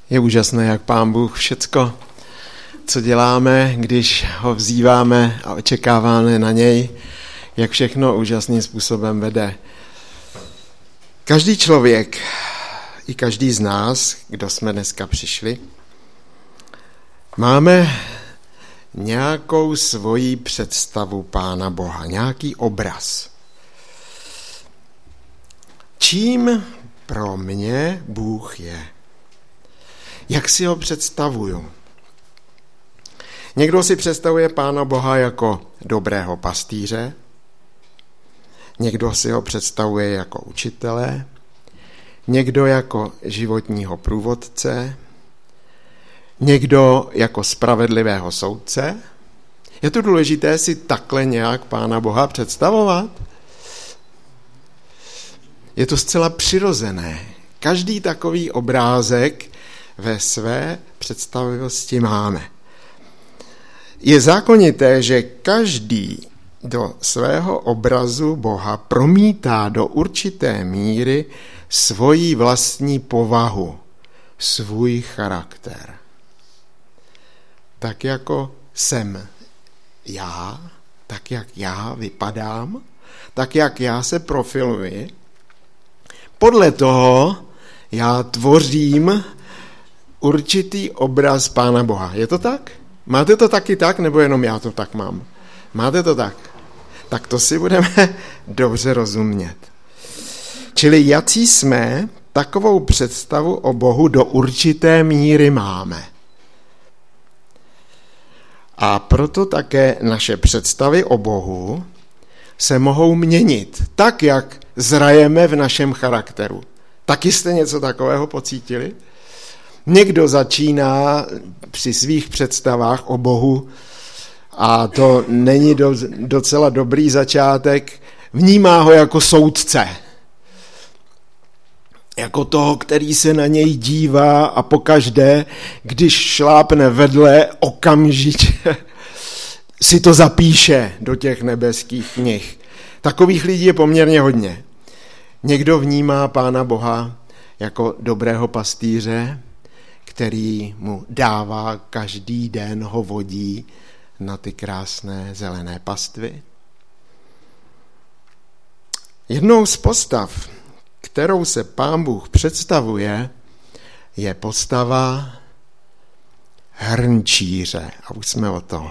Je úžasné, jak Pán Bůh všecko, co děláme, když ho vzýváme a očekáváme na něj, jak všechno úžasným způsobem vede. Každý člověk, i každý z nás, kdo jsme dneska přišli, máme nějakou svoji představu Pána Boha, nějaký obraz. Čím pro mě Bůh je? Jak si ho představuju? Někdo si představuje Pána Boha jako dobrého pastýře, někdo si ho představuje jako učitele, někdo jako životního průvodce, někdo jako spravedlivého soudce. Je to důležité si takhle nějak Pána Boha představovat? Je to zcela přirozené. Každý takový obrázek ve své představivosti máme. Je zákonité, že každý do svého obrazu Boha promítá do určité míry svoji vlastní povahu, svůj charakter. Tak jako jsem já, tak jak já vypadám, tak jak já se profiluji, podle toho já tvořím určitý obraz Pána Boha. Je to tak? Máte to taky tak, nebo jenom já to tak mám? Máte to tak? Tak to si budeme dobře rozumět. Čili jací jsme, takovou představu o Bohu do určité míry máme. A proto také naše představy o Bohu se mohou měnit, tak jak zrajeme v našem charakteru. Taky jste něco takového pocítili? Někdo začíná při svých představách o Bohu, a to není docela dobrý začátek, vnímá ho jako soudce. Jako toho, který se na něj dívá a pokaždé, když šlápne vedle, okamžitě si to zapíše do těch nebeských knih. Takových lidí je poměrně hodně. Někdo vnímá Pána Boha jako dobrého pastýře, který mu dává každý den, ho vodí na ty krásné zelené pastvy. Jednou z postav, kterou se Pán Bůh představuje, je postava hrnčíře. A už jsme o toho.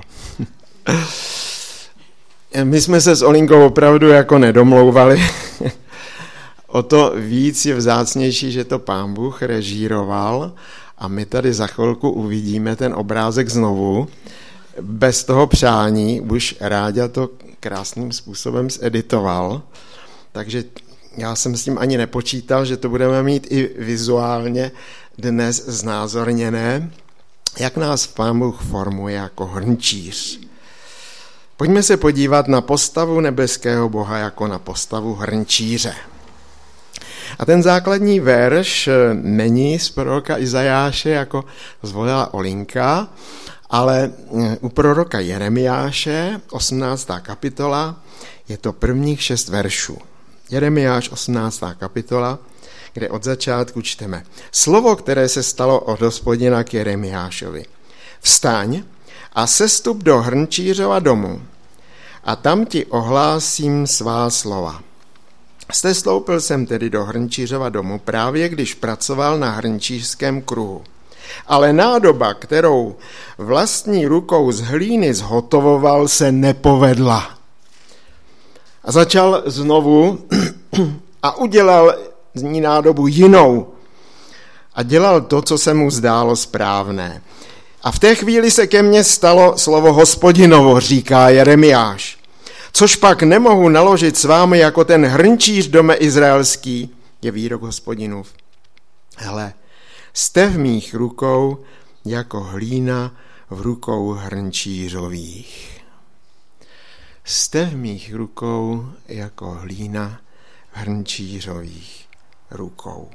My jsme se s Olinkou opravdu jako nedomlouvali. O to víc je vzácnější, že to Pán Bůh režíroval a my tady za chvilku uvidíme ten obrázek znovu. Bez toho přání už Ráďa to krásným způsobem zeditoval, takže já jsem s tím ani nepočítal, že to budeme mít i vizuálně dnes znázorněné, jak nás Pán Bůh formuje jako hrnčíř. Pojďme se podívat na postavu nebeského Boha jako na postavu hrnčíře. A ten základní verš není z proroka Izajáše, jako zvolila Olinka, ale u proroka Jeremiáše, 18. kapitola, je to prvních 6 veršů. Jeremiáš, 18. kapitola, kde od začátku čteme. Slovo, které se stalo od Hospodina k Jeremiášovi. Vstaň a sestup do hrnčířova domu a tam ti ohlásím svá slova. Sestoupil jsem tedy do hrnčířova domu právě když pracoval na hrnčířském kruhu. Ale nádoba, kterou vlastní rukou z hlíny zhotovoval, se nepovedla. A začal znovu a udělal z ní nádobu jinou. A dělal to, co se mu zdálo správné. A v té chvíli se ke mně stalo slovo Hospodinovo, říká Jeremiáš. Což pak nemohu naložit s vámi jako ten hrnčíř dome izraelský, je výrok Hospodinův. Hele, jste v mých rukou jako hlína v rukou hrnčířových. Jste v mých rukou jako hlína v hrnčířových rukou.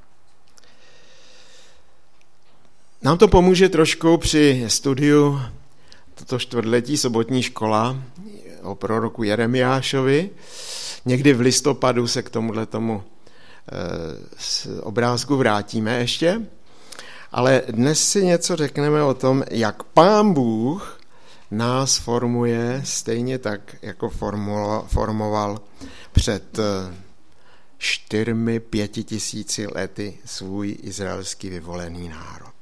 Nám to pomůže trošku při studiu toto čtvrtletí sobotní škola o proroku Jeremiášovi. Někdy v listopadu se k tomu obrázku vrátíme ještě. Ale dnes si něco řekneme o tom, jak Pán Bůh nás formuje stejně tak, jako formoval před 4-5 tisíci lety svůj izraelský vyvolený národ.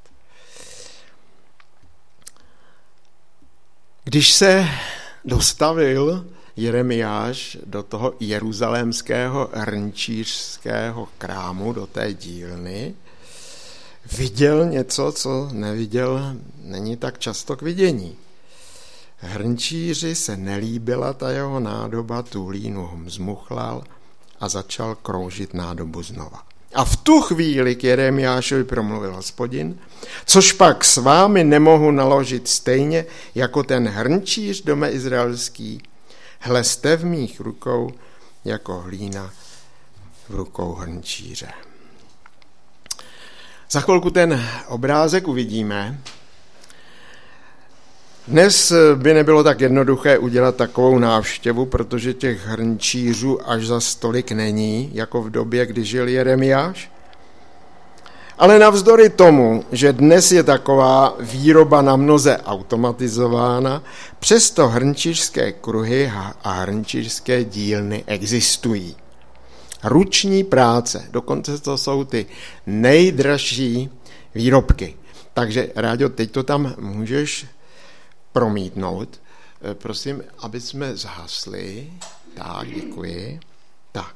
Když se dostavil Jeremiáš do toho jeruzalémského hrnčířského krámu, do té dílny, viděl něco, co neviděl, není tak často k vidění. Hrnčíři se nelíbila ta jeho nádoba, tu hlínu zmuchlal a začal kroužit nádobu znova. A v tu chvíli k Jeremiášovi promluvil Hospodin, což pak s vámi nemohu naložit stejně jako ten hrnčíř dome izraelský. Hle, jste v mých rukou jako hlína v rukou hrnčíře. Za chvilku ten obrázek uvidíme. Dnes by nebylo tak jednoduché udělat takovou návštěvu, protože těch hrnčířů až za stolik není, jako v době, kdy žil Jeremiáš. Ale navzdory tomu, že dnes je taková výroba namnoze automatizována, přesto hrnčířské kruhy a hrnčířské dílny existují. Ruční práce, dokonce to jsou ty nejdražší výrobky. Takže, Ráďo, teď to tam můžeš promítnout. Prosím, aby jsme zhasli. Tak, děkuji. Tak.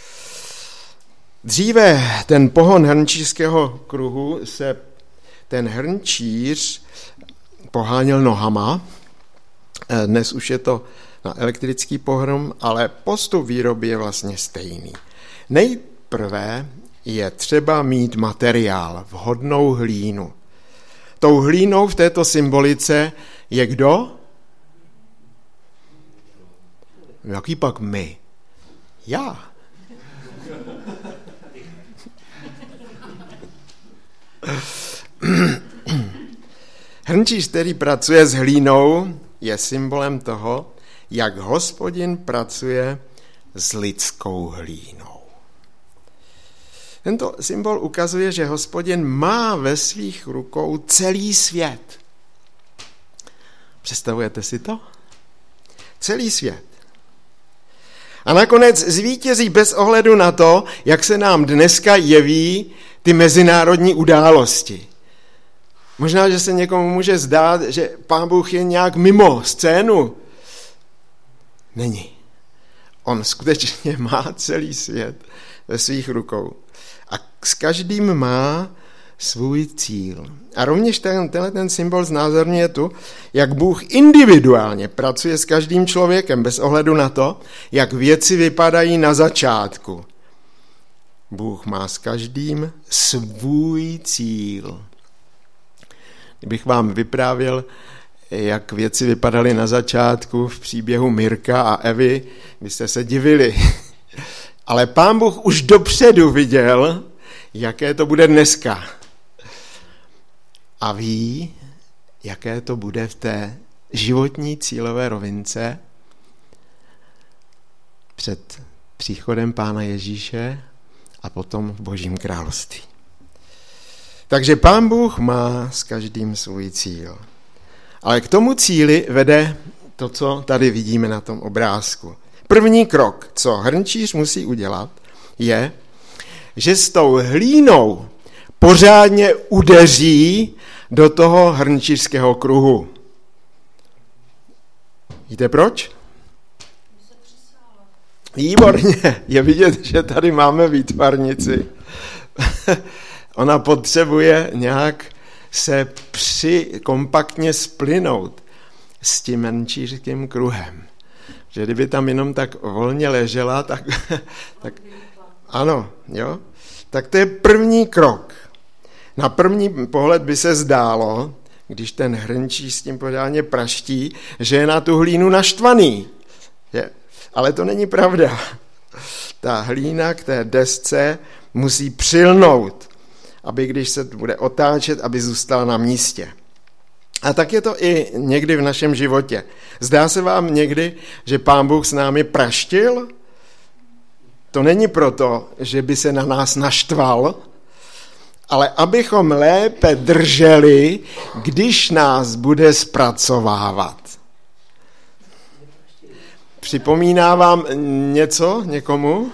Dříve ten pohon hrnčířského kruhu se ten hrnčíř poháněl nohama. Dnes už je to na elektrický pohon, ale postup výroby je vlastně stejný. Nejprve je třeba mít materiál, vhodnou hlínu. Tou hlínou v této symbolice je kdo? Jaký pak my? Já. Hrnčíř, který pracuje s hlínou, je symbolem toho, jak Hospodin pracuje s lidskou hlínou. Tento symbol ukazuje, že Hospodin má ve svých rukou celý svět. Představujete si to? Celý svět. A nakonec zvítězí bez ohledu na to, jak se nám dneska jeví ty mezinárodní události. Možná, že se někomu může zdát, že Pán Bůh je nějak mimo scénu. Není. On skutečně má celý svět ve svých rukou. A s každým má svůj cíl. A rovněž ten symbol znázorňuje tu, jak Bůh individuálně pracuje s každým člověkem, bez ohledu na to, jak věci vypadají na začátku. Bůh má s každým svůj cíl. Kdybych vám vyprávěl, jak věci vypadaly na začátku v příběhu Mirka a Evy, byste se divili. Ale Pán Bůh už dopředu viděl, jaké to bude dneska. A ví, jaké to bude v té životní cílové rovince před příchodem Pána Ježíše a potom v Božím království. Takže Pán Bůh má s každým svůj cíl. Ale k tomu cíli vede to, co tady vidíme na tom obrázku. První krok, co hrnčíř musí udělat, je, že s tou hlínou pořádně udeří do toho hrnčířského kruhu. Víte proč? Výborně, je vidět, že tady máme výtvarnici. Ona potřebuje nějak se kompaktně splynout s tím hrnčířským kruhem. Že kdyby tam jenom tak volně ležela, tak ano, jo? Tak to je první krok. Na první pohled by se zdálo, když ten hrnčíř s tím pořádně praští, že je na tu hlínu naštvaný. Ale to není pravda. Ta hlína k té desce musí přilnout, aby když se bude otáčet, aby zůstala na místě. A tak je to i někdy v našem životě. Zdá se vám někdy, že Pán Bůh s námi praštil? To není proto, že by se na nás naštval, ale abychom lépe drželi, když nás bude zpracovávat. Připomíná vám něco někomu?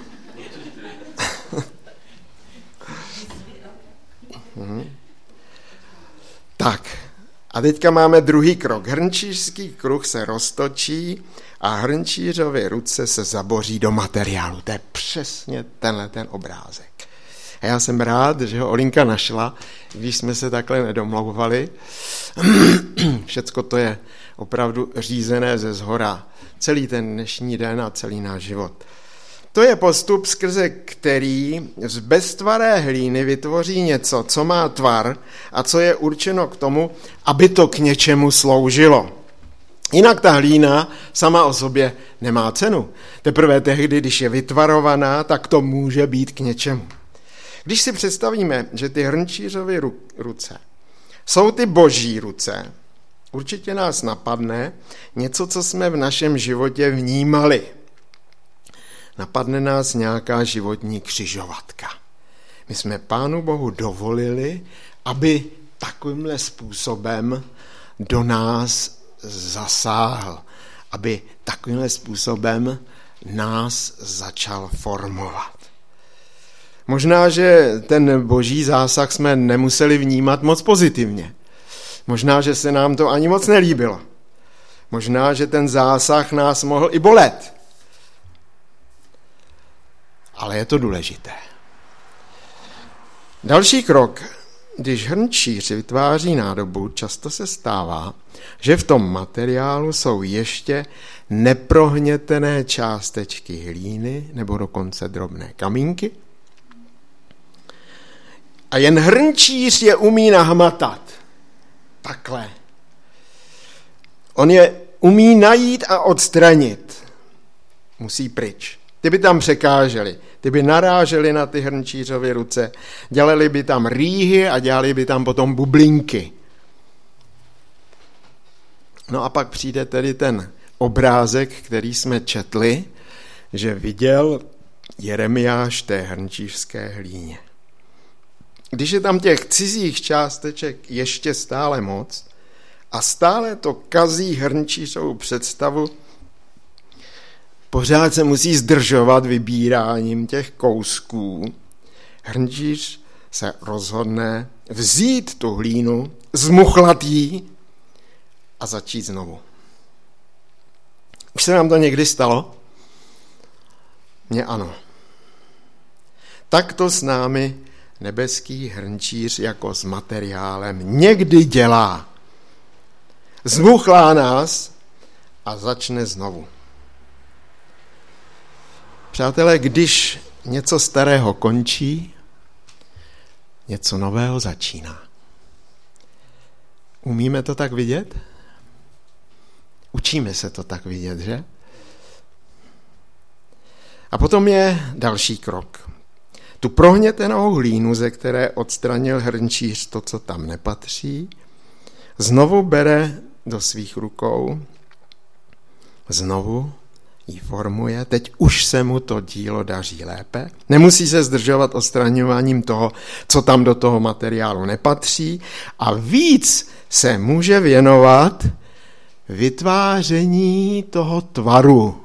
Tak, a teďka máme druhý krok. Hrnčířský kruh se roztočí a hrnčířovy ruce se zaboří do materiálu. To je přesně tenhle ten obrázek. A já jsem rád, že ho Olinka našla, když jsme se takhle nedomlouvali. Všecko to je opravdu řízené ze zhora. Celý ten dnešní den a celý náš život. To je postup, skrze který z beztvaré hlíny vytvoří něco, co má tvar a co je určeno k tomu, aby to k něčemu sloužilo. Jinak ta hlína sama o sobě nemá cenu. Teprve tehdy, když je vytvarovaná, tak to může být k něčemu. Když si představíme, že ty hrnčířovy ruce jsou ty boží ruce, určitě nás napadne něco, co jsme v našem životě vnímali. Napadne nás nějaká životní křižovatka. My jsme Pánu Bohu dovolili, aby takovýmhle způsobem do nás zasáhl, aby takovýmhle způsobem nás začal formovat. Možná, že ten boží zásah jsme nemuseli vnímat moc pozitivně. Možná, že se nám to ani moc nelíbilo. Možná, že ten zásah nás mohl i bolet. Ale je to důležité. Další krok. Když hrnčíř vytváří nádobu, často se stává, že v tom materiálu jsou ještě neprohnětené částečky hlíny nebo dokonce drobné kamínky. A jen hrnčíř je umí nahmatat. Takhle. On je umí najít a odstranit. Musí pryč. Ty by tam překáželi, ty by naráželi na ty hrnčířovy ruce, dělali by tam rýhy a dělali by tam potom bublinky. No a pak přijde tedy ten obrázek, který jsme četli, že viděl Jeremiáš té hrnčířské hlíně. Když je tam těch cizích částeček ještě stále moc a stále to kazí hrnčířovou představu, pořád se musí zdržovat vybíráním těch kousků. Hrnčíř se rozhodne vzít tu hlínu, zmuchlat ji a začít znovu. Už se nám to někdy stalo? Mně ano. Tak to s námi nebeský hrnčíř jako s materiálem někdy dělá. Zmuchlá nás a začne znovu. Přátelé, když něco starého končí, něco nového začíná. Umíme to tak vidět? Učíme se to tak vidět, že? A potom je další krok. Tu prohnětenou hlínu, ze které odstranil hrnčíř to, co tam nepatří, znovu bere do svých rukou, znovu ji formuje, teď už se mu to dílo daří lépe, nemusí se zdržovat odstraňováním toho, co tam do toho materiálu nepatří a víc se může věnovat vytváření toho tvaru.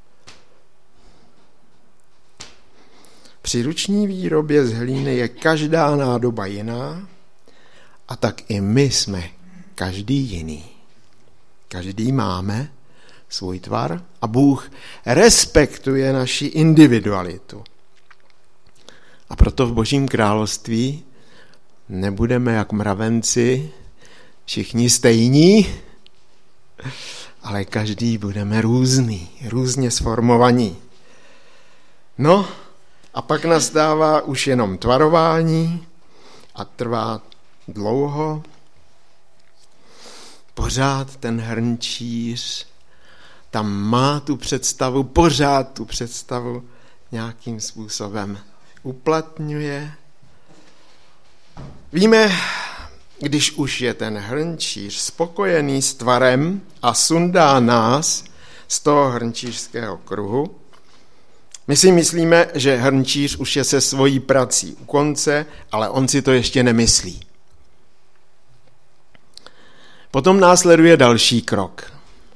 Při ruční výrobě z hlíny je každá nádoba jiná a tak i my jsme každý jiný. Každý máme svůj tvar a Bůh respektuje naši individualitu. A proto v Božím království nebudeme jak mravenci všichni stejní, ale každý budeme různý, různě sformovaní. No a pak nastává už jenom tvarování a trvá dlouho. Pořád ten hrnčíř tam má tu představu, pořád tu představu nějakým způsobem uplatňuje. Víme, když už je ten hrnčíř spokojený s tvarem a sundá nás z toho hrnčířského kruhu, My si myslíme, že hrnčíř už je se svojí prací u konce, ale on si to ještě nemyslí. Potom následuje další krok.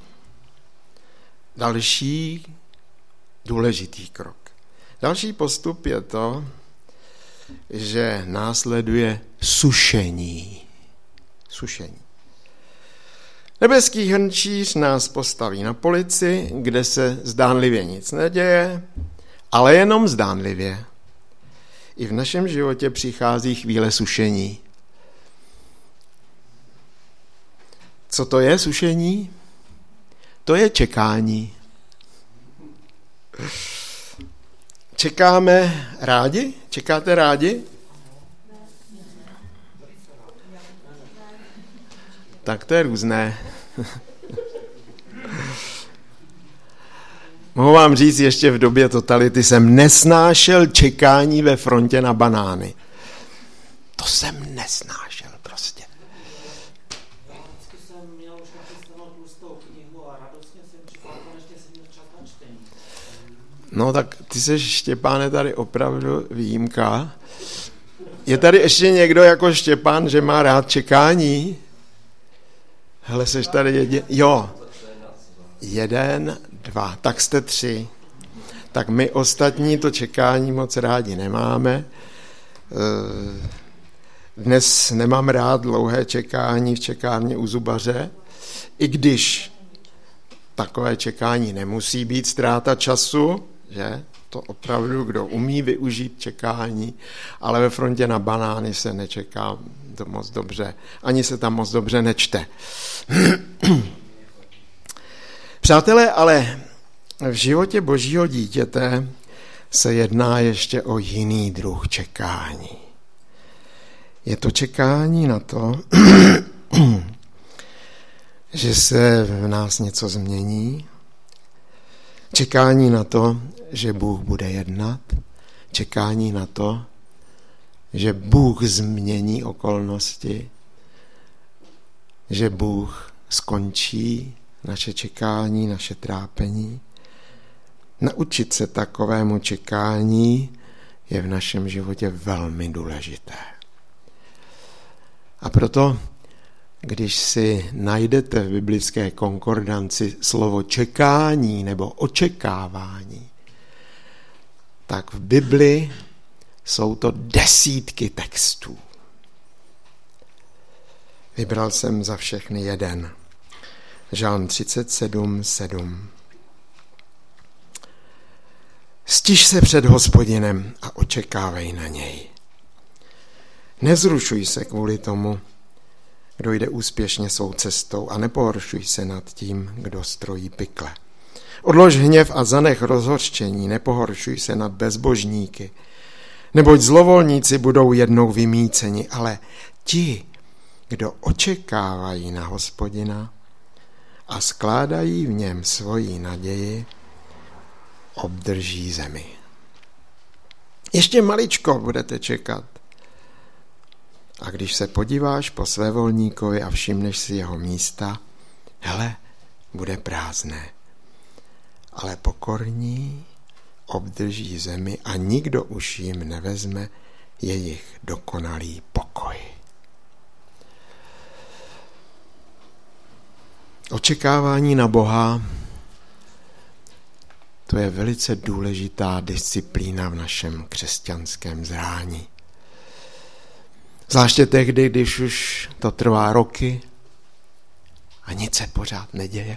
Další důležitý krok. Další postup je to, že následuje sušení. Sušení. Nebeský hrnčíř nás postaví na polici, kde se zdánlivě nic neděje, ale jenom zdánlivě. I v našem životě přichází chvíle sušení. Co to je sušení? To je čekání. Čekáme rádi? Čekáte rádi? Tak to je různé. Mohu vám říct, ještě v době totality jsem nesnášel čekání ve frontě na banány. To jsem nesnášel prostě. Vždycky jsem měl už nachystanou tlustou knihu a radostně jsem čekal, konečně jsem měl čas na čtení. No tak ty seš, Štěpáne, tady opravdu výjimka. Je tady ještě někdo jako Štěpán, že má rád čekání? Hele, seš tady jediný. Jo. 1, 2, tak jste 3. Tak my ostatní to čekání moc rádi nemáme. Dnes nemám rád dlouhé čekání v čekárně u zubaře, i když takové čekání nemusí být ztráta času, že? To opravdu, kdo umí využít čekání, ale ve frontě na banány se nečeká to moc dobře, ani se tam moc dobře nečte. Přátelé, ale v životě Božího dítěte se jedná ještě o jiný druh čekání. Je to čekání na to, že se v nás něco změní, čekání na to, že Bůh bude jednat, čekání na to, že Bůh změní okolnosti, že Bůh skončí naše čekání, naše trápení. Naučit se takovému čekání je v našem životě velmi důležité. A proto, když si najdete v biblické konkordanci slovo čekání nebo očekávání, tak v Bibli jsou to desítky textů. Vybral jsem za všechny jeden. Žalm 37:7. Stiž se před Hospodinem a očekávej na něj. Nezrušuj se kvůli tomu, kdo jde úspěšně svou cestou, a nepohoršuj se nad tím, kdo strojí pikle. Odlož hněv a zanech rozhořčení, nepohoršuj se nad bezbožníky, neboť zlovolníci budou jednou vymýceni, ale ti, kdo očekávají na Hospodina a skládají v něm svoji naději, obdrží zemi. Ještě maličko budete čekat. A když se podíváš po svévolníkovi a všimneš si jeho místa, hele, bude prázdné. Ale pokorní obdrží zemi a nikdo už jim nevezme jejich dokonalý pokoj. Očekávání na Boha, to je velice důležitá disciplína v našem křesťanském zrání. Zvláště tehdy, když už to trvá roky a nic se pořád neděje.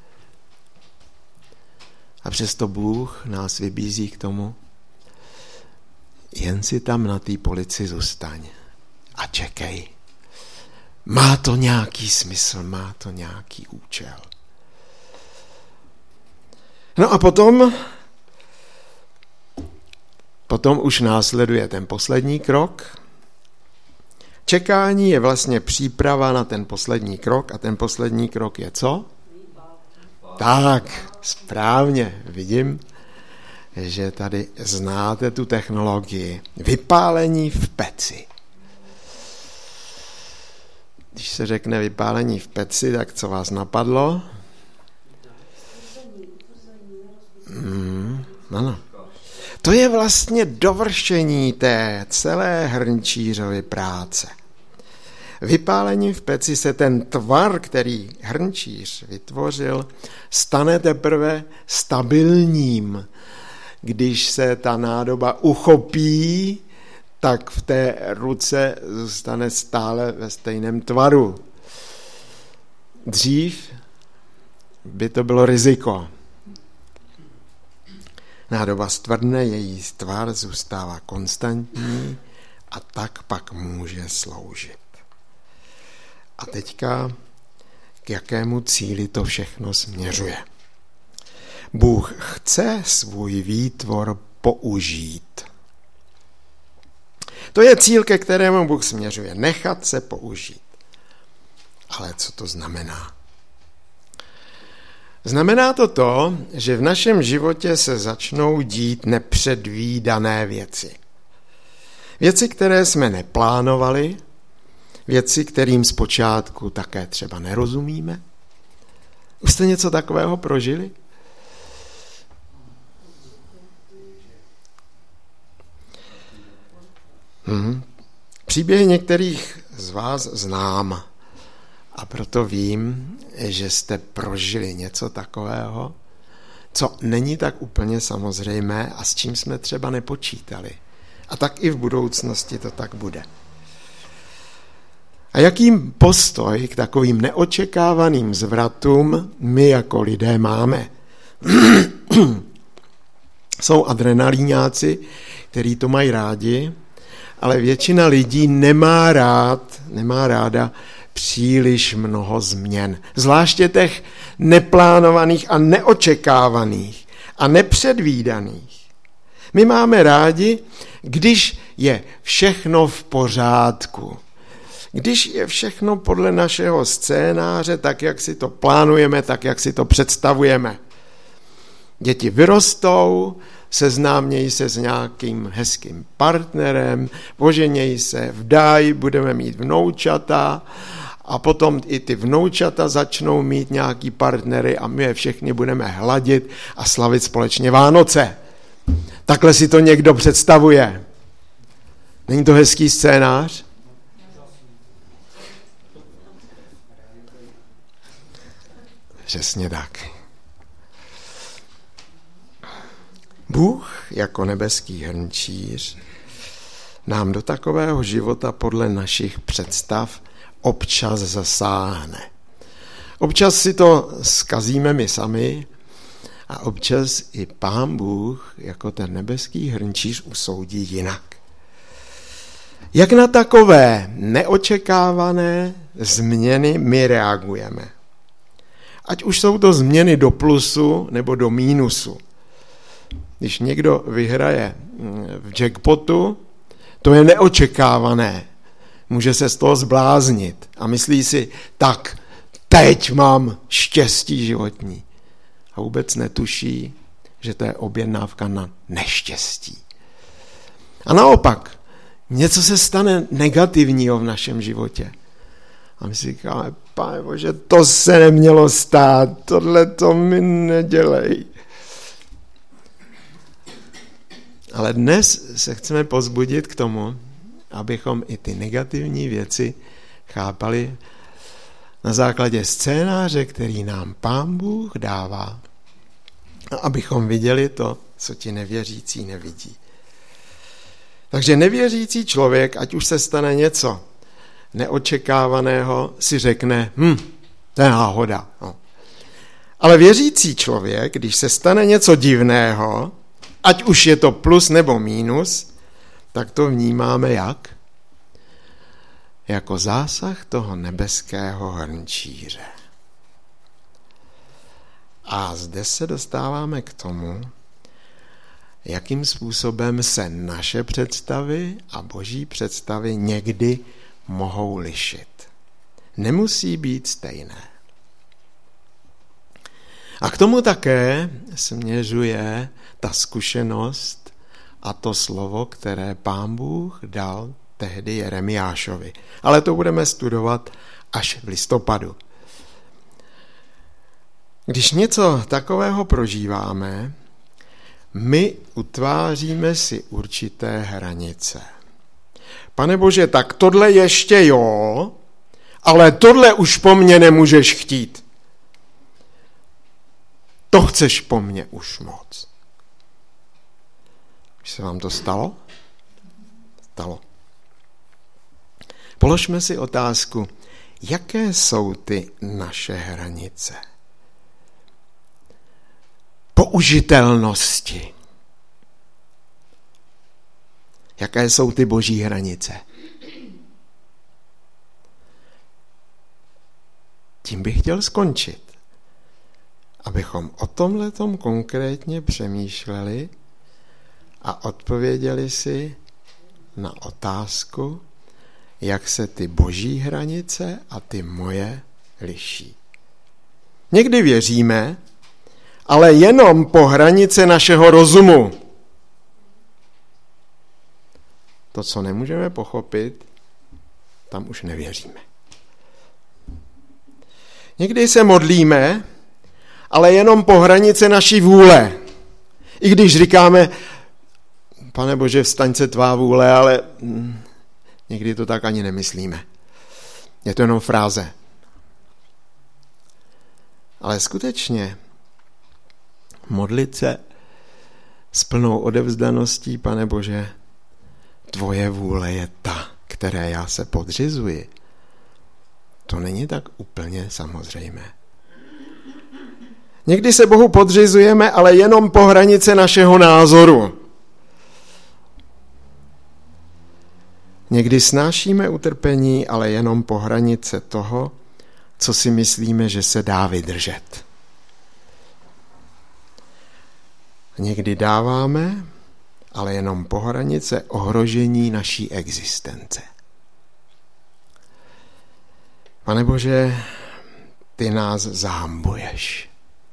A přesto Bůh nás vybízí k tomu, jen si tam na té polici zůstaň a čekej. Má to nějaký smysl, má to nějaký účel. No a potom už následuje ten poslední krok. Čekání je vlastně příprava na ten poslední krok a ten poslední krok je co? Tak, správně, vidím, že tady znáte tu technologii. Vypálení v peci. Když se řekne vypálení v peci, tak co vás napadlo? Ano. To je vlastně dovršení té celé hrnčířovy práce. Vypálením v peci se ten tvar, který hrnčíř vytvořil, stane teprve stabilním. Když se ta nádoba uchopí, tak v té ruce zůstane stále ve stejném tvaru. Dřív by to bylo riziko. Nádoba stvrdne, její tvar zůstává konstantní a tak pak může sloužit. A teďka k jakému cíli to všechno směřuje. Bůh chce svůj výtvor použít. To je cíl, ke kterému Bůh směřuje. Nechat se použít. Ale co to znamená? Znamená to, že v našem životě se začnou dít nepředvídané věci. Věci, které jsme neplánovali, věci, kterým zpočátku také třeba nerozumíme. Už jste něco takového prožili? Příběhy některých z vás znám a proto vím, že jste prožili něco takového, co není tak úplně samozřejmé a s čím jsme třeba nepočítali. A tak i v budoucnosti to tak bude. A jaký postoj k takovým neočekávaným zvratům my jako lidé máme? Jsou adrenalíňáci, kteří to mají rádi, ale většina lidí nemá ráda příliš mnoho změn. Zvláště těch neplánovaných a neočekávaných a nepředvídaných. My máme rádi, když je všechno v pořádku. Když je všechno podle našeho scénáře, tak jak si to plánujeme, tak jak si to představujeme. Děti vyrostou, seznámějí se s nějakým hezkým partnerem, oženějí se, vdají, budeme mít vnoučata a potom i ty vnoučata začnou mít nějaký partnery a my je všechny budeme hladit a slavit společně Vánoce. Takhle si to někdo představuje. Není to hezký scénář? Přesně tak. Bůh jako nebeský hrnčíř nám do takového života podle našich představ občas zasáhne. Občas si to zkazíme my sami a občas i Pán Bůh jako ten nebeský hrnčíř usoudí jinak. Jak na takové neočekávané změny my reagujeme? Ať už jsou to změny do plusu nebo do mínusu. Když někdo vyhraje v jackpotu, to je neočekávané. Může se z toho zbláznit a myslí si, tak teď mám štěstí životní. A vůbec netuší, že to je objednávka na neštěstí. A naopak, něco se stane negativního v našem životě. A my si říkáme, Pane Bože, to se nemělo stát, tohle to mi nedělej. Ale dnes se chceme povzbudit k tomu, abychom i ty negativní věci chápali na základě scénáře, který nám Pán Bůh dává. A abychom viděli to, co ti nevěřící nevidí. Takže nevěřící člověk, ať už se stane něco neočekávaného, si řekne, to je náhoda. No. Ale věřící člověk, když se stane něco divného, ať už je to plus nebo mínus, tak to vnímáme jak? Jako zásah toho nebeského hrnčíře. A zde se dostáváme k tomu, jakým způsobem se naše představy a Boží představy někdy mohou lišit. Nemusí být stejné. A k tomu také směřuje ta zkušenost a to slovo, které Pán Bůh dal tehdy Jeremiášovi. Ale to budeme studovat až v listopadu. Když něco takového prožíváme, my utváříme si určité hranice. Pane Bože, tak tohle ještě jo, ale tohle už po mně nemůžeš chtít. To chceš po mně už moc. Už se vám to stalo? Stalo. Položme si otázku, jaké jsou ty naše hranice? Použitelnosti. Jaké jsou ty boží hranice? Tím bych chtěl skončit. Abychom o tomhletom konkrétně přemýšleli a odpověděli si na otázku, jak se ty boží hranice a ty moje liší. Někdy věříme, ale jenom po hranice našeho rozumu. To, co nemůžeme pochopit, tam už nevěříme. Někdy se modlíme, ale jenom po hranice naší vůle. I když říkáme, Pane Bože, vstaň se tvá vůle, ale někdy to tak ani nemyslíme. Je to jenom fráze. Ale skutečně modlit se s plnou odevzdaností, Pane Bože, tvoje vůle je ta, které já se podřizuji. To není tak úplně samozřejmé. Někdy se Bohu podřizujeme, ale jenom po hranice našeho názoru. Někdy snášíme utrpení, ale jenom po hranice toho, co si myslíme, že se dá vydržet. Někdy dáváme, ale jenom po hranice ohrožení naší existence. Pane Bože, ty nás zahambuješ.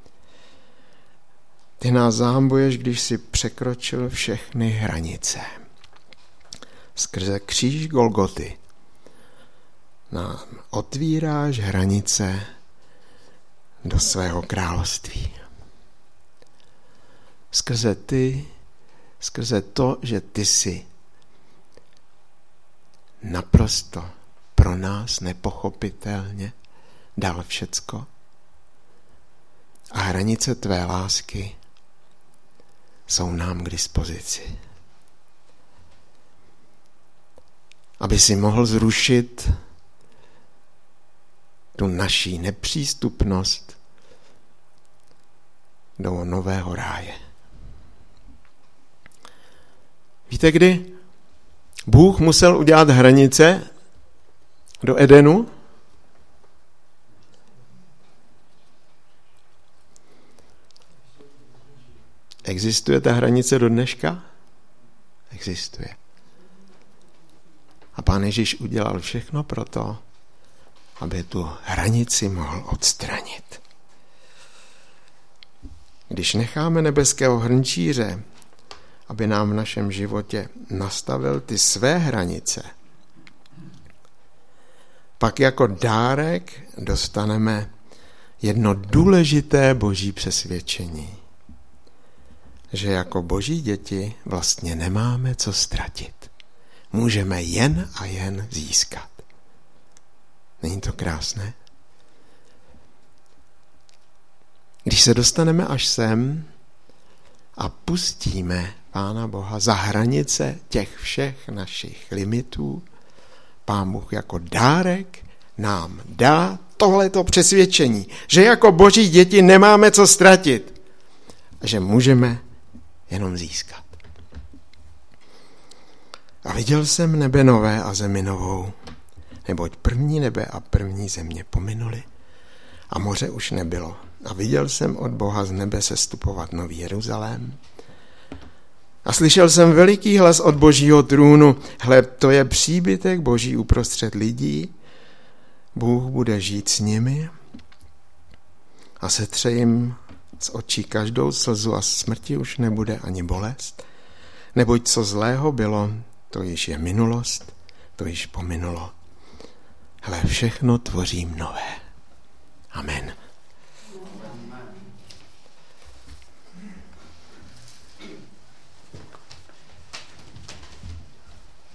Ty nás zahambuješ, když jsi překročil všechny hranice. Skrze kříž Golgoty nám otvíráš hranice do svého království. Skrze to, že ty jsi naprosto pro nás nepochopitelně dal všecko a hranice tvé lásky jsou nám k dispozici. Aby si mohl zrušit tu naší nepřístupnost do nového ráje. Víte, kdy Bůh musel udělat hranice do Edenu? Existuje ta hranice do dneška? Existuje. A Pán Ježíš udělal všechno pro to, aby tu hranici mohl odstranit. Když necháme nebeského hrnčíře, aby nám v našem životě nastavil ty své hranice, pak jako dárek dostaneme jedno důležité boží přesvědčení, že jako boží děti vlastně nemáme co ztratit. Můžeme jen a jen získat. Není to krásné? Když se dostaneme až sem a pustíme Pána Boha za hranice těch všech našich limitů, Pán Bůh jako dárek nám dá tohleto přesvědčení, že jako boží děti nemáme co ztratit a že můžeme jenom získat. A viděl jsem nebe nové a zemi novou, neboť první nebe a první země pominuly a moře už nebylo. A viděl jsem od Boha z nebe sestupovat nový Jeruzalém. A slyšel jsem veliký hlas od Božího trůnu, hle, to je příbytek Boží uprostřed lidí, Bůh bude žít s nimi a setře jim z očí každou slzu a smrti už nebude ani bolest, neboť co zlého bylo, to již je minulost, to již pominulo. Hle, všechno tvořím nové. Amen.